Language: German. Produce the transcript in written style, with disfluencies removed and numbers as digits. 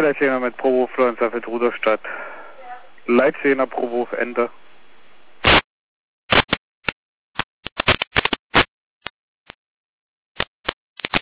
Leipziger mit Provo Fluenza für Rudolstadt. Leipziger Provo, Ende.